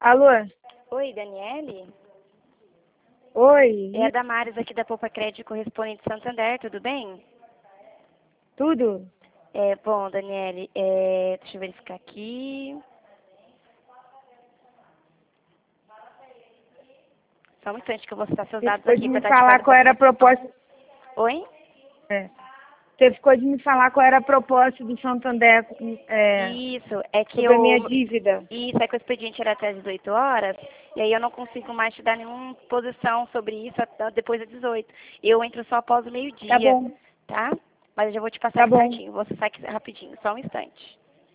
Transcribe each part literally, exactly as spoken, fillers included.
Alô? Oi, Daniele? Oi? É a Damares aqui da Poupa Crédito Correspondente Santander, tudo bem? Tudo? É, bom, Daniele, é, deixa eu verificar aqui. Só um instante que eu vou citar seus Você dados ficou de aqui para me estar te falar fazendo qual era a proposta. Oi? É. Você ficou de me falar qual era a proposta do Santander é, Isso, é que sobre a minha eu... dívida. Isso, é que o expediente era até as dezoito horas, e aí eu não consigo mais te dar nenhuma posição sobre isso até depois das dezoito. Eu entro só após o Tá meio-dia, bom, tá? Mas eu já vou te passar tá aqui bom. certinho, vou acessar aqui rapidinho, só um instante.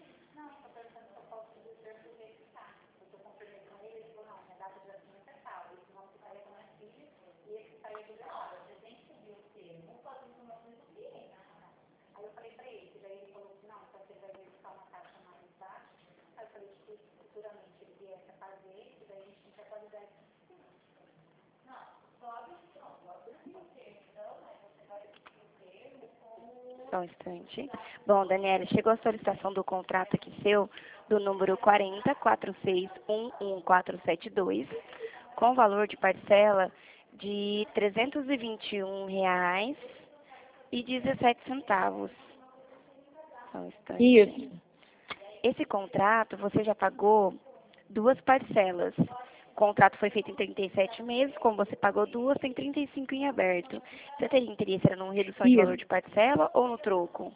Só um instante. Bom, Daniela, chegou a solicitação do contrato aqui seu, do número quarenta, quatro seis um um quatro sete dois, com valor de parcela de trezentos e vinte e um reais e dezessete centavos. Só um instante. Isso. Esse contrato você já pagou duas parcelas. O contrato foi feito em trinta e sete meses, como você pagou duas, tem trinta e cinco em aberto. Você teria interesse era numa redução de valor Isso. de parcela ou no troco?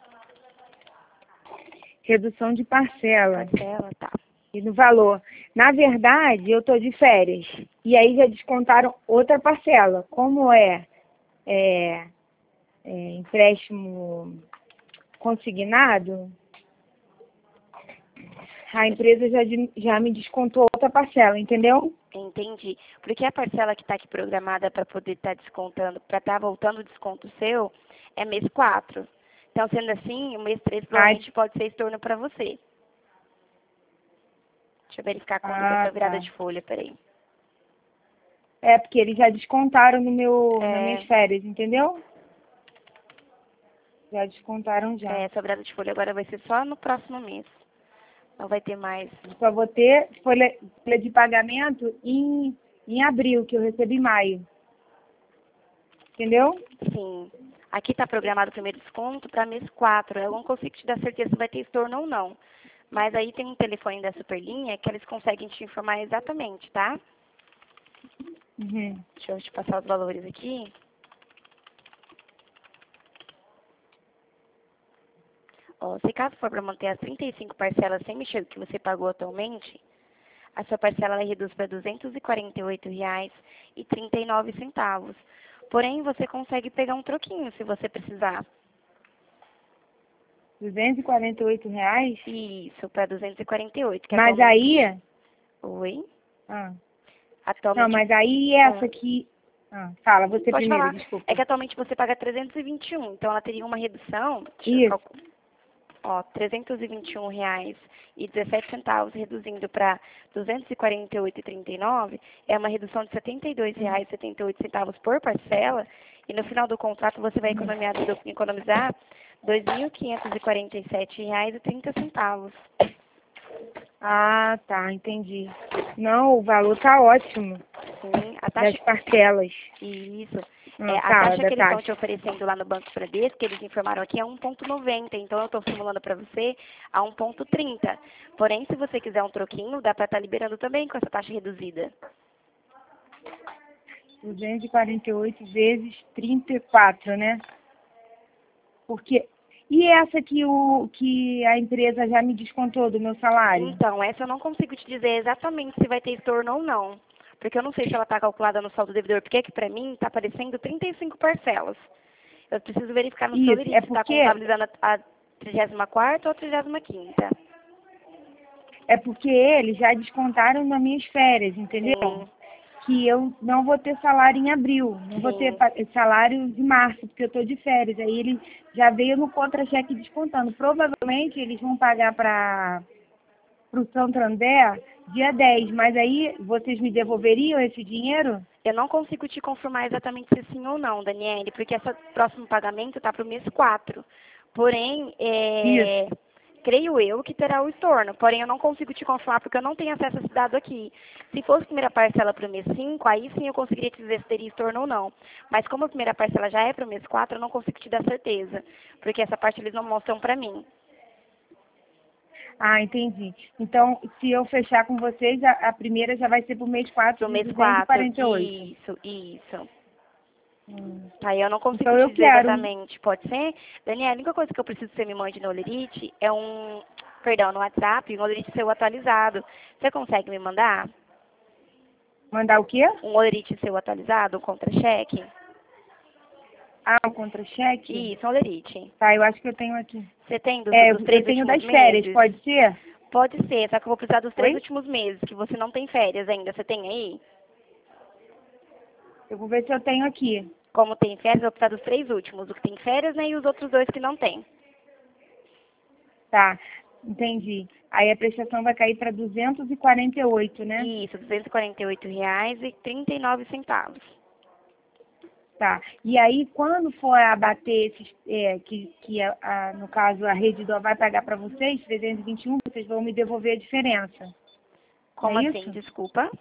Redução de parcela Parcela, tá. e no valor. Na verdade, eu estou de férias. E aí já descontaram outra parcela. Como é, é, é empréstimo consignado, a empresa já, de- já me descontou outra parcela, entendeu? Entendi. Porque a parcela que está aqui programada para poder estar descontando, para estar voltando o desconto seu, é mês quatro. Então, sendo assim, o mês três Ai, provavelmente pode ser estorno para você. Deixa eu verificar quando foi ah, sua virada tá. de folha, peraí. É, porque eles já descontaram no meu, nas minhas É, férias, entendeu? Já descontaram já. é, sua virada de folha agora vai ser só no próximo mês. Não vai ter mais. Eu só vou ter folha, folha de pagamento em, em abril, que eu recebi em maio. Entendeu? Sim. Aqui está programado o primeiro desconto para mês quatro. Eu não consigo te dar certeza se vai ter estorno ou não. Mas aí tem um telefone da Superlinha que eles conseguem te informar exatamente, tá? Uhum. Deixa eu te passar os valores aqui. Ó, se caso for para manter as trinta e cinco parcelas sem mexer o que você pagou atualmente, a sua parcela ela reduz para duzentos e quarenta e oito reais e trinta e nove centavos. Porém, você consegue pegar um troquinho se você precisar. duzentos e quarenta e oito reais? Isso, para duzentos e quarenta e oito, que Mas atualmente... aí... Oi? Ah, não, Atualmente... mas aí Ah, essa aqui... Ah, fala, você pode primeiro, falar. É desculpa. que atualmente você paga trezentos e vinte e um, então ela teria uma redução... Deixa eu Isso. calcular. Ó, trezentos e vinte e um reais e dezessete centavos, reduzindo para duzentos e quarenta e oito reais e trinta e nove, é uma redução de setenta e dois reais e setenta e oito centavos por parcela, e no final do contrato você vai economizar, economizar dois mil quinhentos e quarenta e sete reais e trinta centavos. Ah, tá, entendi. Não, o valor tá ótimo Sim, a das taxa... parcelas. Isso. É, Ah, a fala taxa da que eles estão te taxa. oferecendo lá no Banco Bradesco, que eles informaram aqui, é um vírgula noventa. Então, eu estou simulando para você a um vírgula trinta. Porém, se você quiser um troquinho, dá para estar liberando também com essa taxa reduzida. duzentos e quarenta e oito vezes trinta e quatro, né? Porque... E essa que, o, que a empresa já me descontou do meu salário? Então, essa eu não consigo te dizer exatamente se vai ter estorno ou não. Porque eu não sei se ela está calculada no saldo devedor, porque aqui para mim está aparecendo trinta e cinco parcelas. Eu preciso verificar no seu Isso, link é se está porque... contabilizando a trigésima quarta ou a trigésima quinta. É porque eles já descontaram nas minhas férias, entendeu? Sim, Que eu não vou ter salário em abril, não vou ter sim. pa- salário de março, porque eu estou de férias. Aí ele já veio no contra-cheque descontando. Provavelmente eles vão pagar para o Santander dia dez, mas aí vocês me devolveriam esse dinheiro? Eu não consigo te confirmar exatamente se sim ou não, Daniele, porque esse próximo pagamento está para o mês quatro. Porém, Isso. é, creio eu que terá o estorno, porém eu não consigo te confirmar porque eu não tenho acesso a esse dado aqui. Se fosse a primeira parcela para o mês cinco, aí sim eu conseguiria te dizer se teria estorno ou não. Mas como a primeira parcela já é para o mês quatro, eu não consigo te dar certeza, porque essa parte eles não mostram para mim. Ah, entendi. Então, se eu fechar com vocês, a, a primeira já vai ser para o mês quatro Para o de mês duzentos e quatro, quarenta e oito. isso, isso. Hum. Aí eu não consigo Então, te eu dizer quero. exatamente. Pode ser? Daniela, a única coisa que eu preciso que você me mande no Olerite é um, perdão, no WhatsApp, um Olerite seu atualizado. Você consegue me mandar? Mandar o quê? Um Olerite seu atualizado, um contra-cheque? Ah, o contra-cheque? Isso, um Olerite. Tá, eu acho que eu tenho aqui. Você tem dos, É, dos três eu tenho últimos das férias, meses? pode ser? Pode ser, só que eu vou precisar dos três Oi? últimos meses, que você não tem férias ainda. Você tem aí? Eu vou ver se eu tenho aqui. Como tem férias, eu vou precisar dos três últimos. O que tem férias, né, e os outros dois que não tem. Tá, entendi. Aí a prestação vai cair para duzentos e quarenta e oito, né? Isso, duzentos e quarenta e oito reais e trinta e nove centavos. Tá. E aí, quando for abater esses, é, que, que a, a- no caso a rede do vai pagar para vocês, trezentos e vinte e um, vocês vão me devolver a diferença. Não é Como assim? isso? Desculpa.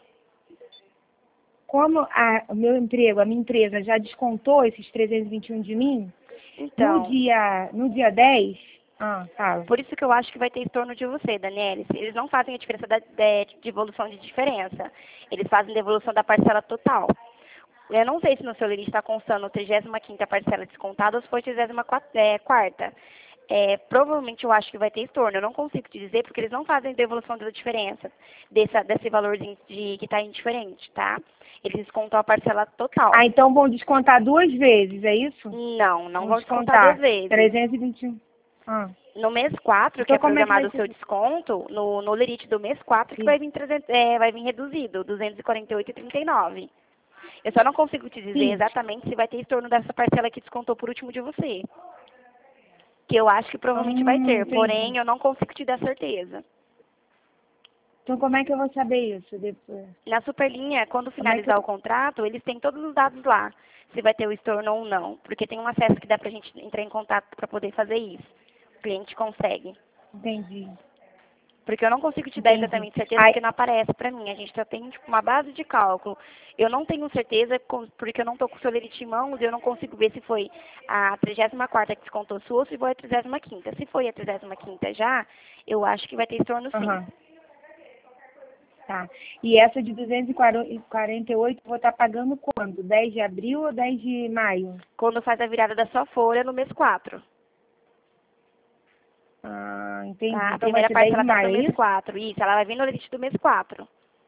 Como a- o meu emprego, a minha empresa já descontou esses trezentos e vinte e um de mim, no Então, dia, no dia dez, ah, fala. por isso que eu acho que vai ter estorno de você, Daniele. Eles não fazem a diferença da, de, de evolução de diferença. Eles fazem devolução da parcela total. Eu não sei se no seu limite está constando a trigésima quinta parcela descontada ou se foi a trigésima quarta. É, provavelmente eu acho que vai ter estorno. Eu não consigo te dizer porque eles não fazem devolução da diferença dessa, desse valor de, de, que está indiferente, tá? Eles descontam a parcela total. Ah, então vão descontar duas vezes, é isso? Não, não Vão vão descontar duas descontar vezes. trezentos e vinte e um. Ah, No mês quatro, que então é como é que programado vai o seu ser? desconto, no, no lerite do mês quatro, que Sim. vai vir, trezentos, é, vai vir reduzido, duzentos e quarenta e oito reais e trinta e nove centavos. Eu só não consigo te dizer Sim. exatamente se vai ter estorno dessa parcela que descontou por último de você. Que eu acho que provavelmente vai Hum, ter, entendi. porém eu não consigo te dar certeza. Então como é que eu vou saber isso depois? Na Superlinha, quando Como é que eu... finalizar o contrato, eles têm todos os dados lá, se vai ter o estorno ou não, porque tem um acesso que dá pra gente entrar em contato para poder fazer isso. O cliente consegue. Entendi. Porque eu não consigo te dar Entendi. exatamente certeza, Aí, porque não aparece para mim. A gente só tem tipo, uma base de cálculo. Eu não tenho certeza, com- porque eu não estou com o seu lerite em mãos, eu não consigo ver se foi a trigésima quarta que descontou sua ou se foi a trigésima quinta. Se foi a trigésima quinta já, eu acho que vai ter estorno sim. aham, tá. E essa de duzentos e quarenta e oito eu vou estar pagando quando? dez de abril ou dez de maio? Quando faz a virada da sua folha no mês quatro. Ah, entendi. Tá? A Então vai primeira ser dez de parcela está para maio, o é mês isso? quatro. Isso, ela vai vir no lerite do mês quatro.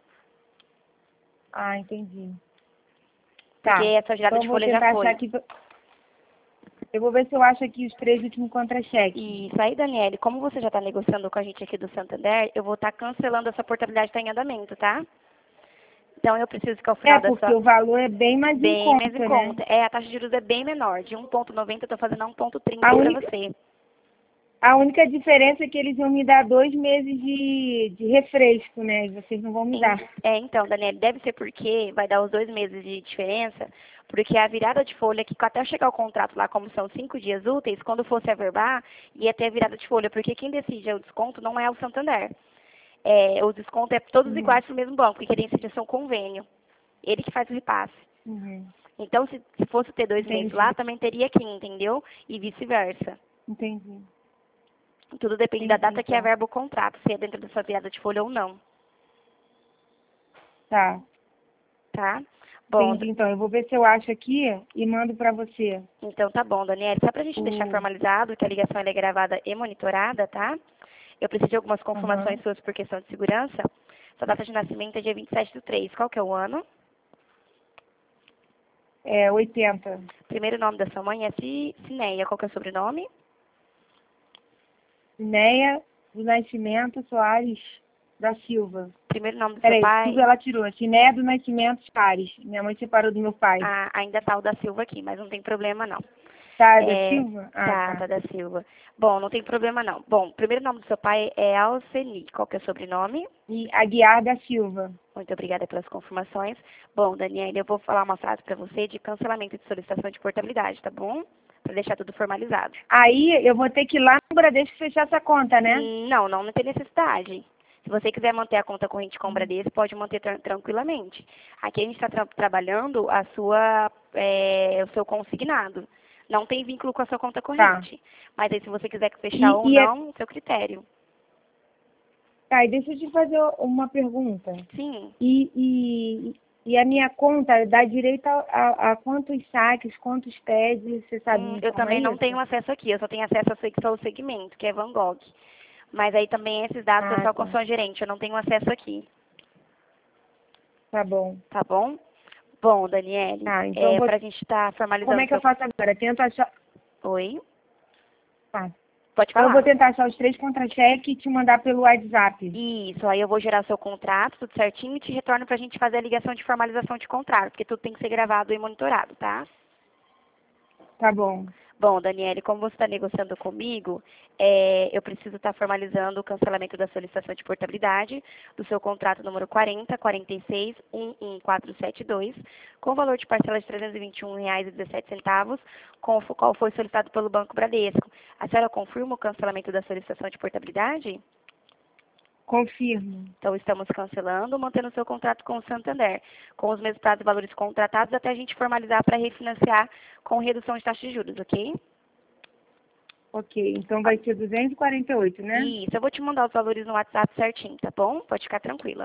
Ah, entendi. Porque Tá. essa virada Então eu de vou folha já tentar achar foi. aqui. Eu vou ver se eu acho aqui os três últimos contra-cheques. Isso aí, Daniele, como você já está negociando com a gente aqui do Santander, eu vou estar cancelando essa portabilidade que está em andamento, tá? Então eu preciso que ao É, final da porque sua... o valor é bem mais em Bem mais em conta, né? conta. É, a taxa de juros é bem menor. De um vírgula noventa eu estou fazendo a um vírgula trinta A para única, você. a única diferença é que eles vão me dar dois meses de, de refresco, né? E vocês não vão me Em- dar. É, então, Daniele, deve ser porque vai dar os dois meses de diferença, porque a virada de folha, que até chegar o contrato lá, como são cinco dias úteis, quando fosse averbar, ia ter a virada de folha, porque quem decide o desconto não é o Santander. É, o desconto é todos Uhum, iguais para o mesmo banco, porque quem decide é o convênio. Ele que faz o repasse. uhum. Então, se, se fosse ter dois meses Entendi, lá, também teria aqui, entendeu? E vice-versa. entendi. Tudo depende da Entendi, data que então. averba o contrato, se é dentro da sua virada de folha ou não, Tá. tá? Bom, Entendi, então. Eu vou ver se eu acho aqui e mando pra você. então tá bom, Daniela. Só pra gente deixar O... formalizado que a ligação ela é gravada e monitorada, tá? Eu preciso de algumas Aham. confirmações suas por questão de segurança. Sua data de nascimento é dia vinte e sete do três. Qual que é o ano? É oitenta. Primeiro nome da sua mãe é Ci- Cineia. Qual que é o sobrenome? Cineia do Nascimento Soares da Silva. Primeiro nome do seu Peraí, Silva pai? ela tirou. Cineia do Nascimento Soares. Minha mãe separou do meu pai. Ah, ainda tá o da Silva aqui, mas não tem problema não. Tá, da É, Silva? Ah, tá, tá. tá da Silva. Bom, não tem problema não. Bom, primeiro nome do seu pai é Alceni. Qual que é o sobrenome? E Aguiar da Silva. Muito obrigada pelas confirmações. Bom, Daniela, eu vou falar uma frase para você de cancelamento de solicitação de portabilidade, tá bom? para deixar tudo formalizado. Aí eu vou ter que ir lá no Bradesco fechar essa conta, né? Hum, Não, não, não tem necessidade. Se você quiser manter a conta corrente com o Bradesco, pode manter tran- tranquilamente. Aqui a gente está tra trabalhando a sua, é, o seu consignado. Não tem vínculo com a sua conta corrente. Mas aí se você quiser fechar E, ou e é- não, seu critério. Tá, e deixa eu te fazer uma pergunta. Sim. E, e, e a minha conta dá direito a, a, a quantos saques, quantos T E Ds, você sabe Hum, me eu informar também não isso? tenho acesso aqui, eu só tenho acesso ao seg- ao segmento, que é Van Gogh. Mas aí também esses dados é Ah, só com a tá. sua gerente, eu não tenho acesso aqui, Tá bom. tá bom? Bom, Daniele, Tá, então eu é, vou... para a gente estar Como formalizando é que eu seu... faço agora? Tento achar... Oi? Tá. Pode Então eu vou falar. tentar achar os três contra-cheques e te mandar pelo WhatsApp. Isso, aí eu vou gerar seu contrato, tudo certinho, e te retorno para a gente fazer a ligação de formalização de contrato, porque tudo tem que ser gravado e monitorado, tá? Tá bom. Bom, Daniele, como você está negociando comigo, é, eu preciso estar formalizando o cancelamento da solicitação de portabilidade do seu contrato número quarenta, quarenta e seis, um um quatro sete dois, com valor de parcela de trezentos e vinte e um reais e dezessete centavos, com o qual foi solicitado pelo Banco Bradesco. A senhora confirma o cancelamento da solicitação de portabilidade? Confirmo. Então, estamos cancelando, mantendo o seu contrato com o Santander, com os mesmos prazos e valores contratados até a gente formalizar para refinanciar com redução de taxa de juros, ok? Ok, então vai ser duzentos e quarenta e oito, né? Isso, eu vou te mandar os valores no WhatsApp certinho, tá bom? Pode ficar tranquila.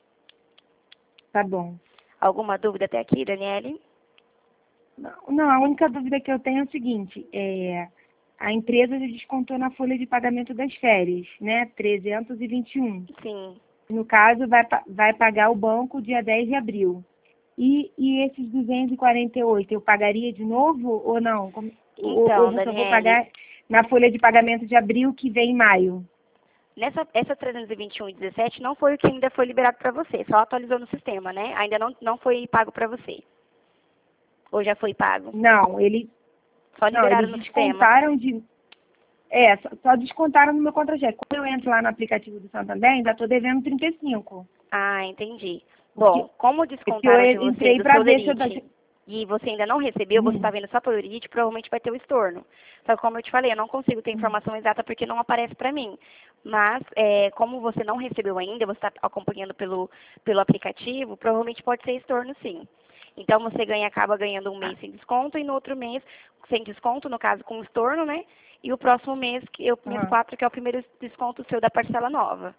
Tá bom. Alguma dúvida até aqui, Daniele? Não, não, a única dúvida que eu tenho é o seguinte, é, a empresa já descontou na folha de pagamento das férias, né? trezentos e vinte e um. Sim. No caso, vai, pa- vai pagar o banco dia dez de abril. E, e esses duzentos e quarenta e oito, eu pagaria de novo ou não? Como- ou, ou Então, eu só vou Daniele, pagar na folha de pagamento de abril que vem em maio? nessa, essa trezentos e vinte e um e dezessete não foi o que ainda foi liberado para você, só atualizou no sistema, né? Ainda não, não foi pago para você. Ou já foi pago? Não, ele, Só não, liberaram eles no sistema. descontaram de... É, só, só descontaram no meu contra-cheque. Quando eu entro lá no aplicativo do Santander, ainda estou devendo trinta e cinco. Ah, entendi. Porque, Bom, como porque eu descontaram de você entrei do para seu ver se eu... lerite e você ainda não recebeu, você está Hum, vendo só pelo lerite, provavelmente vai ter o estorno. Só que como eu te falei, eu não consigo ter hum. informação exata porque não aparece para mim. Mas, é, como você não recebeu ainda, você está acompanhando pelo, pelo aplicativo, provavelmente pode ser estorno sim. Então você ganha, acaba ganhando um mês sem desconto e no outro mês sem desconto, no caso com estorno, né? E o próximo mês, que é o mês Aham. quatro, que é o primeiro desconto seu da parcela nova.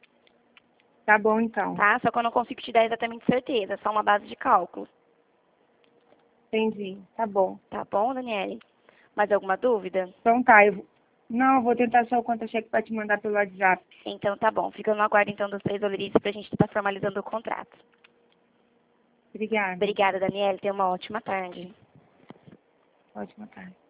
Tá bom, então. Tá? Só que eu não consigo te dar exatamente certeza, é só uma base de cálculo. Entendi. Tá bom. Tá bom, Daniele? Mais alguma dúvida? Então tá, eu... Não, eu vou tentar achar o contra-cheque para te mandar pelo WhatsApp. Então tá bom. Fica no aguardo então dos três olerices pra gente estar formalizando o contrato. Obrigada. Obrigada, Daniele. Tenha uma ótima tarde. Ótima tarde.